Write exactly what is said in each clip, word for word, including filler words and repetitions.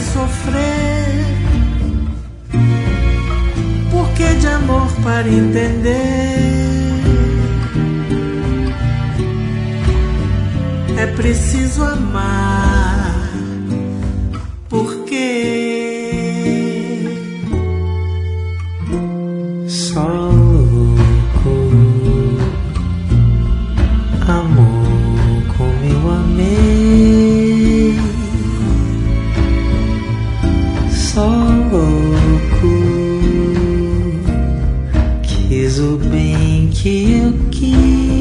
sofrer? Por que de amor para entender? É preciso amar. Por quê? Só louco amor como eu amei. Só louco quis o bem que eu quis.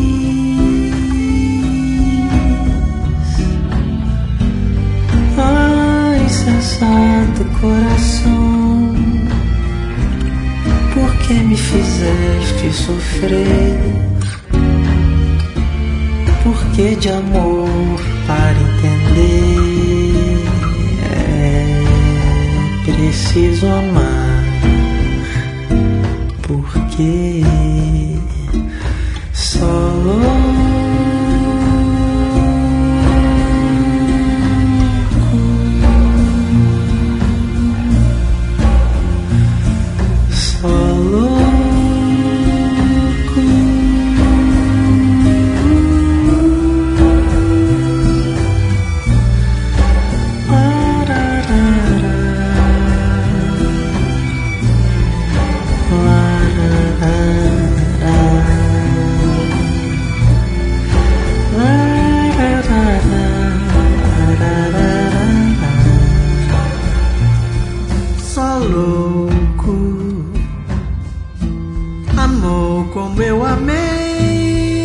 Ai, sensato coração, por que me fizeste sofrer? Por que de amor para entender? É preciso amar. Por que só Só louco amor como eu amei.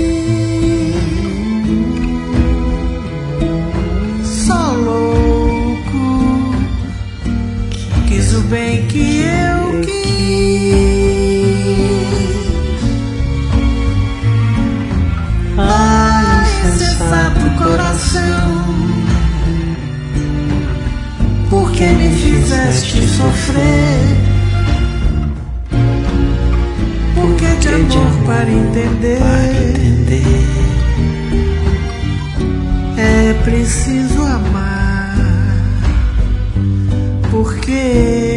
Só louco quis o bem que eu quis. Ai, sensato coração, por que me fizeste sofrer? Por que de amor para entender? É preciso amar. Por quê?